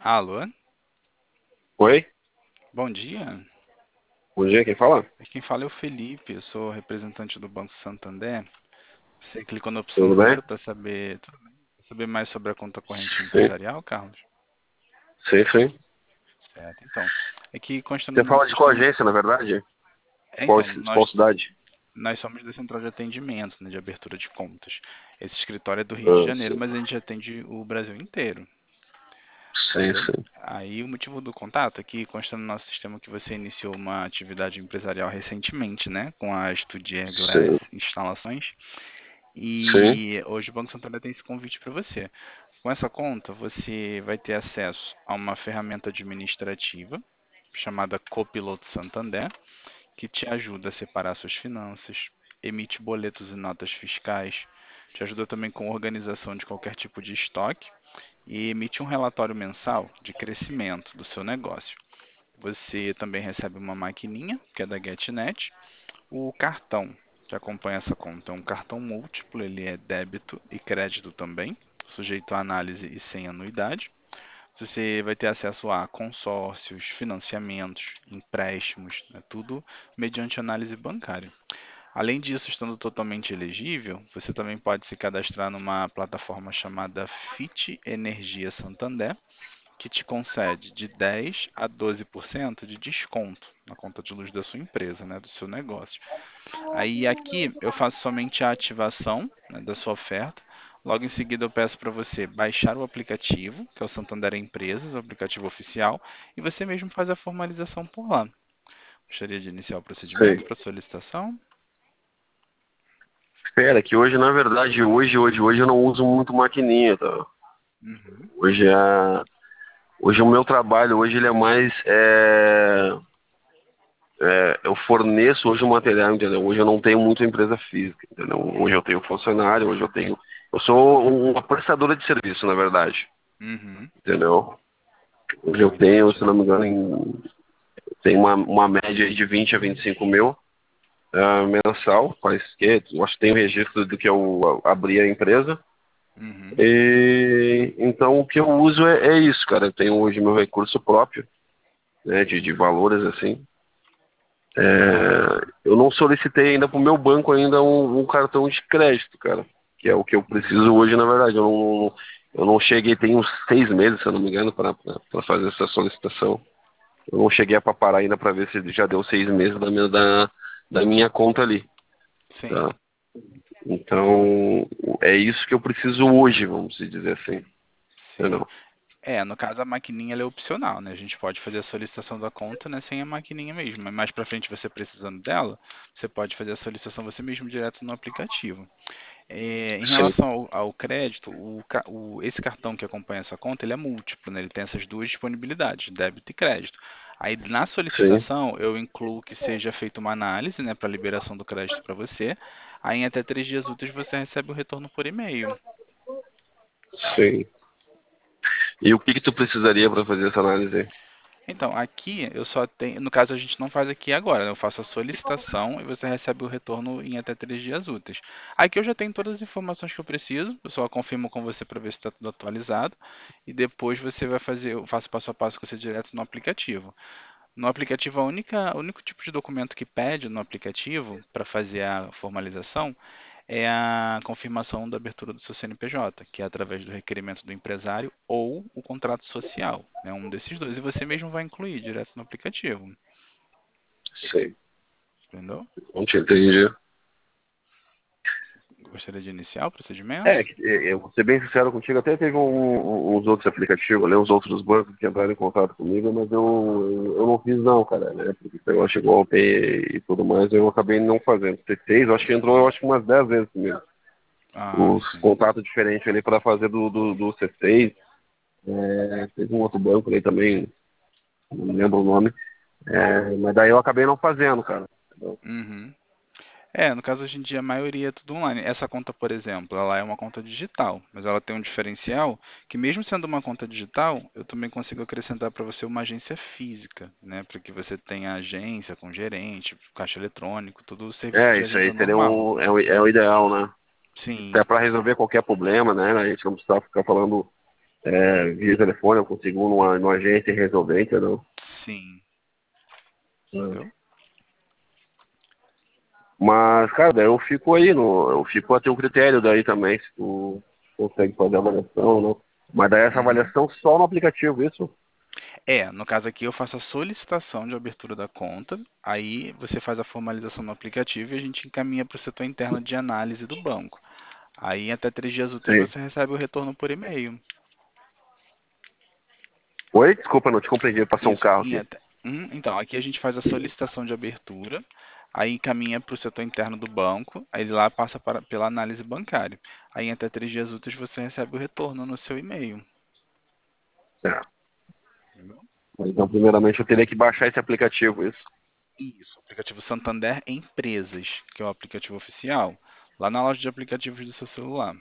Alô? Oi, Bom dia. bom dia, quem fala? Quem fala é o Felipe, eu sou representante do Banco Santander. Você clicou na opção Tudo bem? zero para saber mais sobre a conta corrente Sim, empresarial, Carlos? sim, sim. Certo, então. É que consta no Você nosso fala de qual sistema. agência, na verdade? É, Qual, então, qual cidade? nós somos da central de atendimento, né, de abertura de contas. Esse escritório é do Rio de Ah, Janeiro, sim, mas a gente atende o Brasil inteiro, sim, entendeu? sim. Aí o motivo do contato é que consta no nosso sistema que você iniciou uma atividade empresarial recentemente, né, com a Studier Glass Sim, Instalações. sim, E hoje o Banco Santander tem esse convite para você. Com essa conta, você vai ter acesso a uma ferramenta administrativa chamada Copiloto Santander, que te ajuda a separar suas finanças, emite boletos e notas fiscais, te ajuda também com organização de qualquer tipo de estoque e emite um relatório mensal de crescimento do seu negócio. Você também recebe uma maquininha, que é da GetNet, o cartão que acompanha essa conta é um cartão múltiplo, ele é débito e crédito também, sujeito a análise e sem anuidade. Você vai ter acesso a consórcios, financiamentos, empréstimos, né, tudo mediante análise bancária. Além disso, estando totalmente elegível, você também pode se cadastrar numa plataforma chamada Fit Energia Santander, que te concede de 10 a 12% de desconto na conta de luz da sua empresa, né, do seu negócio. Aí aqui eu faço somente a ativação, né, da sua oferta. Logo em seguida eu peço para você baixar o aplicativo, que é o Santander Empresas, o aplicativo oficial, e você mesmo faz a formalização por lá. Gostaria de iniciar o sim. procedimento para solicitação? Espera, que hoje, na verdade, hoje eu não uso muito maquininha, tá? Uhum. Hoje, hoje o meu trabalho, hoje ele é mais, eu forneço hoje o material, entendeu? Hoje eu não tenho muita empresa física, entendeu? Hoje eu tenho funcionário, eu sou uma prestadora de serviço, na verdade, Uhum. entendeu? Hoje eu tenho, se Entendi. não me engano, tem uma média aí de 20 a 25 mil mensal, faz que, eu acho que tem o registro do que eu abri a empresa. Uhum. E então o que eu uso é isso, cara. Eu tenho hoje meu recurso próprio, né, de valores assim. Eu não solicitei ainda para o meu banco ainda um cartão de crédito, cara, que é o que eu preciso Uhum. hoje, na verdade. Eu não cheguei, tem uns 6 meses, se eu não me engano, para fazer essa solicitação. Eu não cheguei a parar ainda para ver se já deu 6 meses da minha conta ali, Sim. tá? Então, é isso que eu preciso hoje, vamos dizer assim. Sim. Entendeu? É, no caso a maquininha ela é opcional, né? A gente pode fazer a solicitação da conta, né, sem a maquininha mesmo. Mas mais para frente você precisando dela, você pode fazer a solicitação você mesmo direto no aplicativo. Em Sim, relação ao crédito, esse cartão que acompanha essa conta, ele é múltiplo, né? Ele tem essas duas disponibilidades, débito e crédito. Aí na sim, solicitação eu incluo que seja feita uma análise, né, para liberação do crédito para você. Aí em até 3 dias úteis você recebe o retorno por e-mail. sim. E o que que tu precisaria para fazer essa análise aí? Então, aqui eu só tenho, no caso a gente não faz aqui agora, né? Eu faço a solicitação e você recebe o retorno em até 3 dias úteis. Aqui eu já tenho todas as informações que eu preciso, eu só confirmo com você para ver se está tudo atualizado e depois você vai fazer, eu faço passo a passo com você direto no aplicativo. No aplicativo, o único tipo de documento que pede no aplicativo para fazer a formalização é a confirmação da abertura do seu CNPJ, que é através do requerimento do empresário ou o contrato social, né, um desses dois. E você mesmo vai incluir direto no aplicativo, Sei, entendeu? não te entendi. Gostaria de iniciar o procedimento? Eu vou ser bem sincero contigo, até teve uns outros aplicativos, né, uns outros bancos que entraram em contato comigo, mas eu não fiz não, cara, né, porque esse negócio chegou ao Pay e tudo mais, eu acabei não fazendo. Você fez, eu acho que entrou, eu acho que umas 10 vezes comigo. Ah, Os sim. contatos diferentes ali para fazer do C6, teve um outro banco ali também, não lembro o nome, mas daí eu acabei não fazendo, cara. Entendeu? Uhum. No caso hoje em dia a maioria é tudo online. Essa conta, por exemplo, ela é uma conta digital, mas ela tem um diferencial que mesmo sendo uma conta digital, eu também consigo acrescentar para você uma agência física, né, para que você tenha agência com gerente, caixa eletrônico, tudo serviço de Isso agência aí seria normal. é o ideal, né? Até Sim. para resolver qualquer problema, né? A gente não precisa ficar falando. via telefone, eu consigo numa agência e resolver, entendeu? Sim, É. entendeu? Mas, cara, daí eu fico aí, eu fico a teu critério daí também, se tu consegue fazer a avaliação ou não. Mas daí essa Uhum. avaliação só no aplicativo, isso? No caso aqui eu faço a solicitação de abertura da conta, aí você faz a formalização no aplicativo e a gente encaminha para o setor interno de análise do banco. Aí em até 3 dias úteis Sim. você recebe o retorno por e-mail. Oi? Desculpa, não te compreendi, passou um Isso. carro aqui. Então, aqui a gente faz a solicitação de abertura, aí encaminha para o setor interno do banco, aí lá passa pela análise bancária. Aí em até 3 dias úteis você recebe o retorno no seu e-mail. É. Entendeu? Então, primeiramente, eu teria que baixar esse aplicativo, isso. Isso, o aplicativo Santander Empresas, que é o aplicativo oficial, lá na loja de aplicativos do seu celular.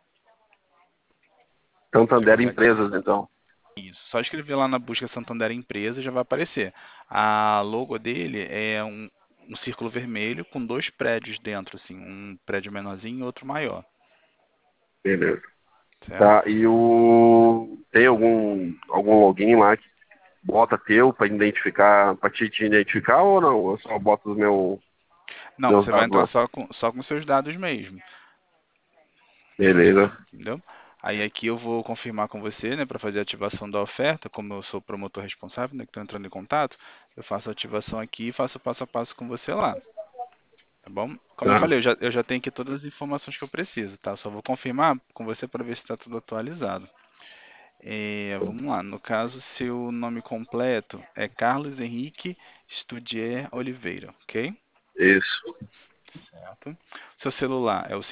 Você Santander consegue. Empresas, então. Isso, só escrever lá na busca Santander Empresas já vai aparecer. A logo dele é um círculo vermelho com dois prédios dentro, assim, um prédio menorzinho e outro maior, Beleza. certo? Tá, e tem algum login lá que bota teu para identificar, para te identificar ou não? Eu só boto Não, meus você vai dados entrar lá. só com seus dados mesmo, Beleza. entendeu? Aí aqui eu vou confirmar com você, né, para fazer a ativação da oferta, como eu sou o promotor responsável, né, que estou entrando em contato, eu faço a ativação aqui e faço o passo a passo com você lá, tá bom? Como eu Tá. falei, eu já tenho aqui todas as informações que eu preciso, tá? Só vou confirmar com você para ver se está tudo atualizado. Vamos lá, no caso, seu nome completo é Carlos Henrique Studier Oliveira, ok? Isso. Certo. Seu celular é o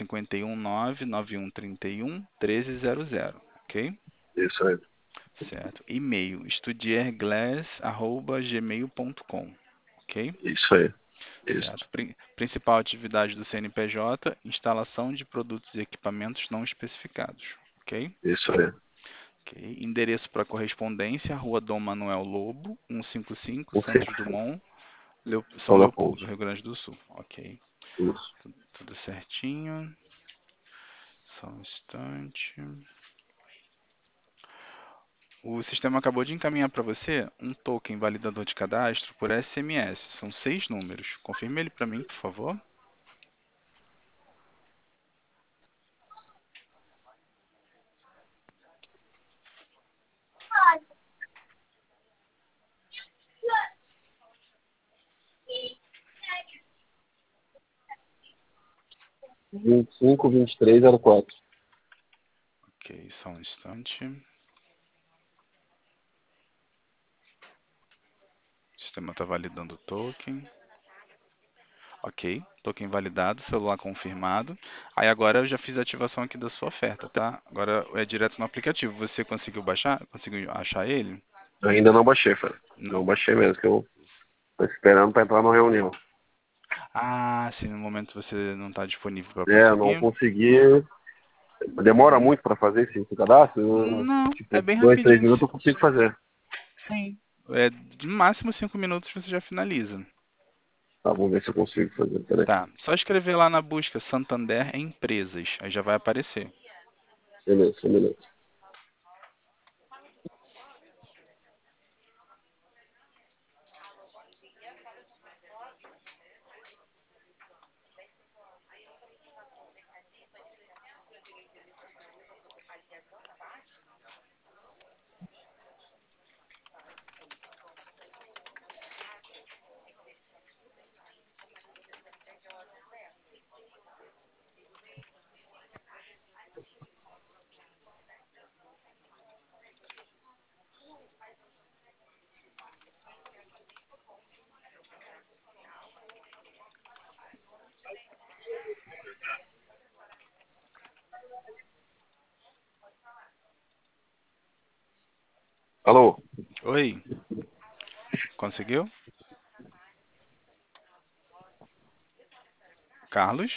51991311300, ok? Isso aí. Certo. E-mail, studierglass@gmail.com, ok? Isso aí. Isso. Certo. Principal atividade do CNPJ, instalação de produtos e equipamentos não especificados, ok? Isso aí. Ok. Endereço para correspondência, Rua Dom Manuel Lobo, 155, Um Santos cinco. Dumont, São São Leopoldo. Leopoldo, Rio Grande do Sul. Ok. Isso. Tudo certinho. Só um instante. O sistema acabou de encaminhar para você um token validador de cadastro por SMS. São 6 números. Confirme ele para mim, por favor. 25, 23, 04. Ok, só um instante. O sistema está validando o token. Ok, token validado, celular confirmado. Aí agora eu já fiz a ativação aqui da sua oferta, tá? Agora é direto no aplicativo. Você conseguiu baixar? Conseguiu achar ele? Ainda não baixei, cara. Não Não. baixei mesmo, que eu tô esperando para entrar na reunião. Ah, sim, no momento você não está disponível para Não conseguir. consegui. Demora Uhum. muito para fazer esse cadastro? Não, é Tipo, bem 2, 3 rapidinho. minutos eu consigo fazer. Sim. De máximo 5 minutos você já finaliza. Tá, vamos ver se eu consigo fazer. Peraí. Tá. Só escrever lá na busca Santander Empresas. Aí já vai aparecer. Beleza, beleza. Alô? Oi, conseguiu? Carlos?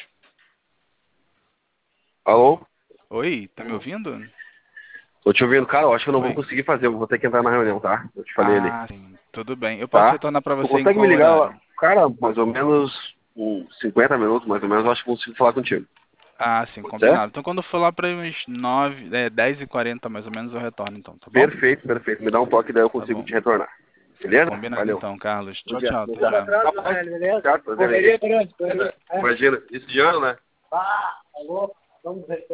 Alô? Oi, tá me ouvindo? Tô te ouvindo, cara. Eu acho que eu não vou Oi. conseguir fazer. Eu vou ter que entrar na reunião, tá? Eu te falei ali. Ah, sim, tudo bem. Eu posso Tá? retornar para Tu você em consegue me qual ligar, horário? cara, mais ou menos uns 50 minutos, mais ou menos, eu acho que consigo falar contigo. Ah, sim, Pode ser? combinado. Então quando for lá para uns 10h40 mais ou menos eu retorno então, tá bom? Perfeito, perfeito. Me dá um toque, daí eu Tá consigo bom. te retornar. Beleza? Combinado Valeu. então, Carlos. Bom Tchau, dia. tchau. Bom Até dia. já. Capaz, certo, prazer aí. Imagina, isso de ano, né? Ah, alô, vamos ver.